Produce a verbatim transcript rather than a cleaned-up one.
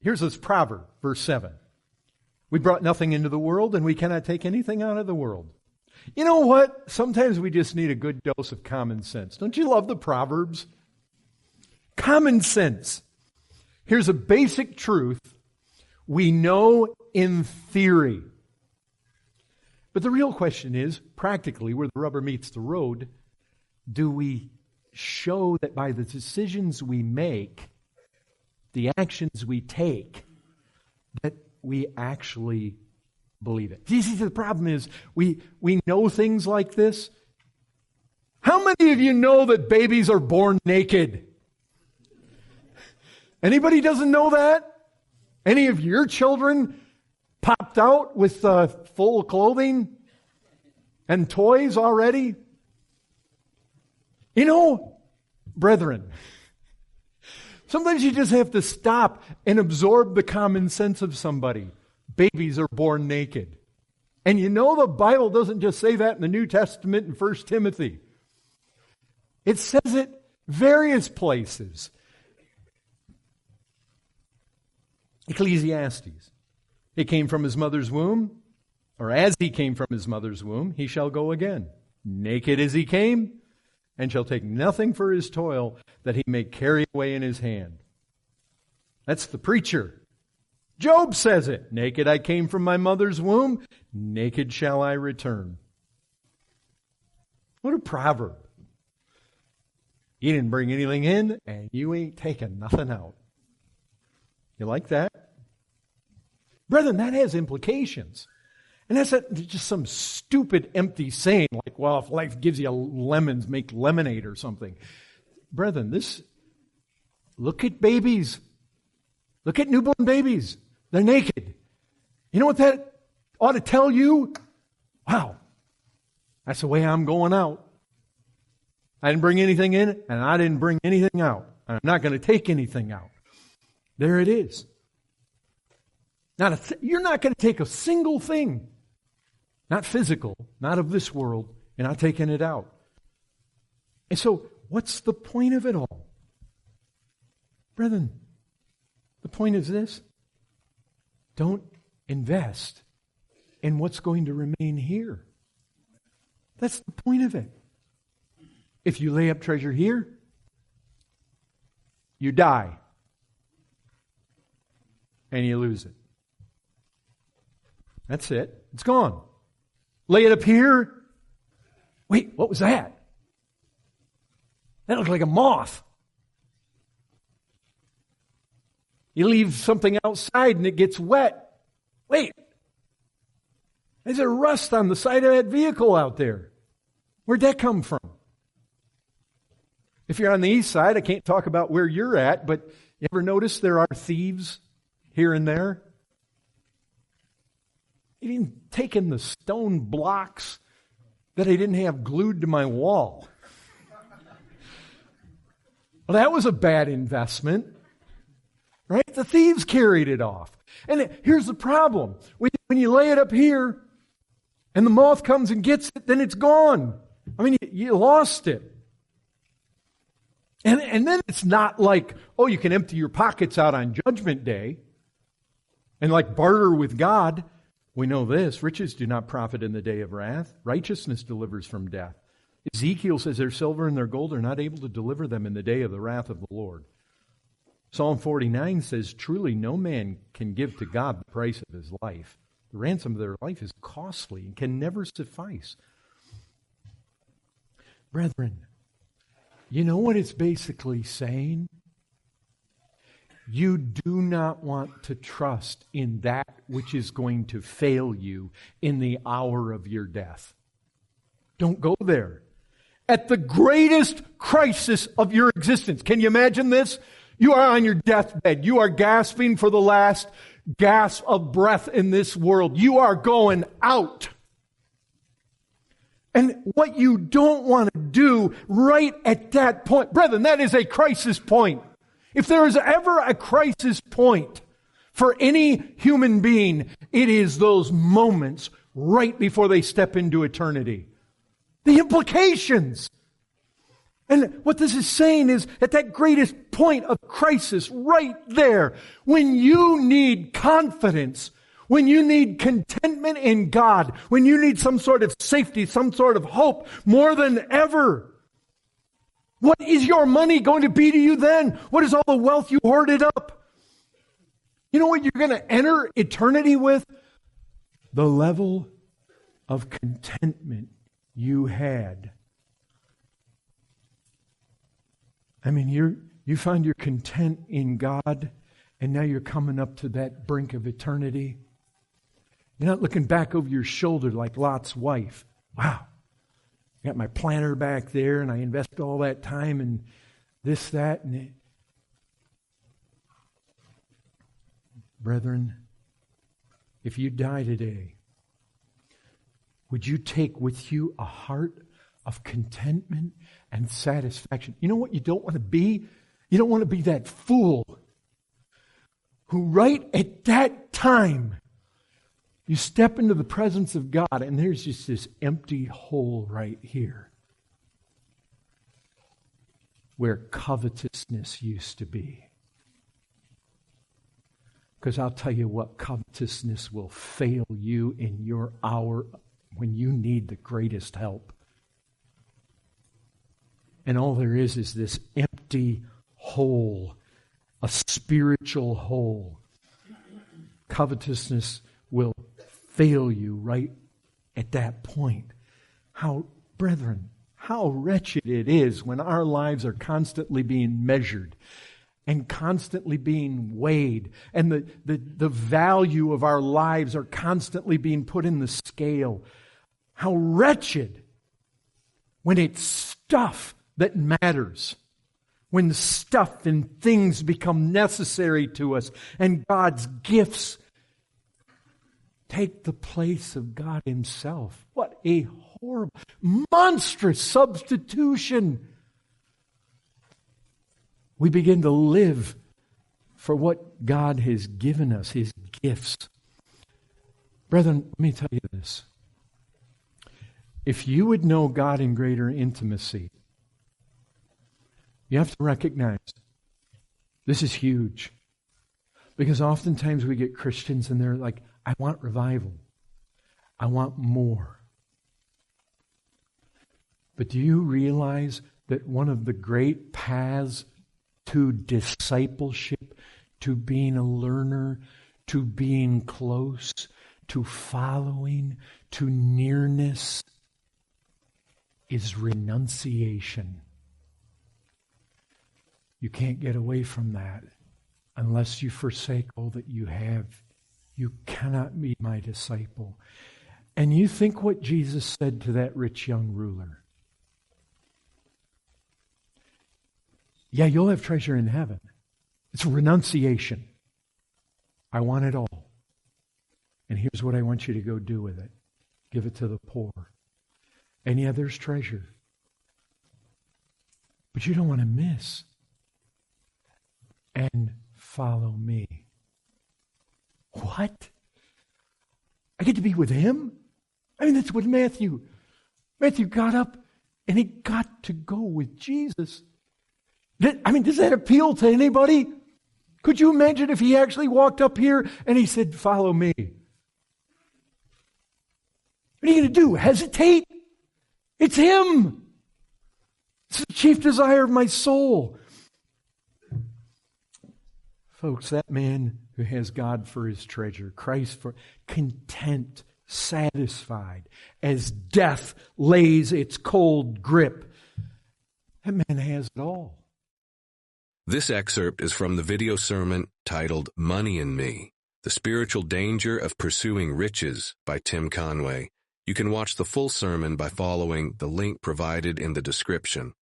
Here's this proverb, verse seven. We brought nothing into the world, and we cannot take anything out of the world. You know what? Sometimes we just need a good dose of common sense. Don't you love the Proverbs? Common sense. Here's a basic truth we know in theory. But the real question is, practically, where the rubber meets the road, do we show that by the decisions we make, the actions we take, that we actually believe it? You see, the problem is we, we know things like this. How many of you know that babies are born naked? Anybody doesn't know that? Any of your children popped out with uh, full clothing and toys already? You know, brethren, sometimes you just have to stop and absorb the common sense of somebody. Babies are born naked. And you know the Bible doesn't just say that in the New Testament in First Timothy. It says it various places. Ecclesiastes. He came from his mother's womb, or as he came from his mother's womb, he shall go again. Naked as he came, and shall take nothing for his toil that he may carry away in his hand. That's the preacher. Job says it. Naked I came from my mother's womb, naked shall I return. What a proverb. You didn't bring anything in, and you ain't taking nothing out. You like that? Brethren, that has implications. And that's not just some stupid, empty saying like, well, if life gives you lemons, make lemonade or something. Brethren, this, look at babies. Look at newborn babies. They're naked. You know what that ought to tell you? Wow, that's the way I'm going out. I didn't bring anything in, and I didn't bring anything out. I'm not going to take anything out. There it is. Not a th- you're not going to take a single thing, not physical, not of this world, and not taking it out. And so, what's the point of it all? Brethren, the point is this. Don't invest in what's going to remain here. That's the point of it. If you lay up treasure here, you die. And you lose it. That's it. It's gone. Lay it up here. Wait, what was that? That looked like a moth. You leave something outside and it gets wet. Wait. There's a rust on the side of that vehicle out there. Where'd that come from? If you're on the east side, I can't talk about where you're at, but you ever notice there are thieves here and there? Even taking the stone blocks that I didn't have glued to my wall. Well, that was a bad investment. Right? The thieves carried it off. And here's the problem. When you lay it up here and the moth comes and gets it, then it's gone. I mean, you lost it. And, and then it's not like, oh, you can empty your pockets out on Judgment Day and like barter with God. We know this, riches do not profit in the day of wrath. Righteousness delivers from death. Ezekiel says their silver and their gold are not able to deliver them in the day of the wrath of the Lord. Psalm forty-nine says, truly no man can give to God the price of his life. The ransom of their life is costly and can never suffice. Brethren, you know what it's basically saying? You do not want to trust in that which is going to fail you in the hour of your death. Don't go there. At the greatest crisis of your existence, can you imagine this? You are on your deathbed. You are gasping for the last gasp of breath in this world. You are going out. And what you don't want to do right at that point, brethren, that is a crisis point. If there is ever a crisis point for any human being, it is those moments right before they step into eternity. The implications. And what this is saying is, at that greatest point of crisis, right there, when you need confidence, when you need contentment in God, when you need some sort of safety, some sort of hope, more than ever, what is your money going to be to you then? What is all the wealth you hoarded up? You know what you're going to enter eternity with? The level of contentment you had. I mean, you you find you're content in God, and now you're coming up to that brink of eternity. You're not looking back over your shoulder like Lot's wife. Wow, I got my planter back there, and I invested all that time in this, that, and it. Brethren, if you die today, would you take with you a heart of contentment and satisfaction? You know what you don't want to be? You don't want to be that fool who right at that time you step into the presence of God and there's just this empty hole right here where covetousness used to be. Because I'll tell you what, covetousness will fail you in your hour when you need the greatest help. And all there is is this empty hole, a spiritual hole. Covetousness will fail you right at that point. How, brethren, how wretched it is when our lives are constantly being measured and constantly being weighed, and the, the, the value of our lives are constantly being put in the scale. How wretched when it's stuff that matters, when stuff and things become necessary to us, and God's gifts take the place of God Himself. What a horrible, monstrous substitution. We begin to live for what God has given us, His gifts. Brethren, let me tell you this. If you would know God in greater intimacy, you have to recognize this is huge. Because oftentimes we get Christians and they're like, I want revival. I want more. But do you realize that one of the great paths to discipleship, to being a learner, to being close, to following, to nearness, is renunciation? You can't get away from that unless you forsake all that you have. You cannot be my disciple. And you think what Jesus said to that rich young ruler. Yeah, you'll have treasure in heaven. It's renunciation. I want it all. And here's what I want you to go do with it. Give it to the poor. And yeah, there's treasure. But you don't want to miss. And follow me. What? I get to be with Him? I mean, that's what Matthew, Matthew got up and he got to go with Jesus. That, I mean, does that appeal to anybody? Could you imagine if he actually walked up here and he said, follow me? What are you going to do? Hesitate? It's Him. It's the chief desire of my soul. Folks, that man who has God for his treasure, Christ for content, satisfied, as death lays its cold grip, that man has it all. This excerpt is from the video sermon titled Money in Me, The Spiritual Danger of Pursuing Riches by Tim Conway. You can watch the full sermon by following the link provided in the description.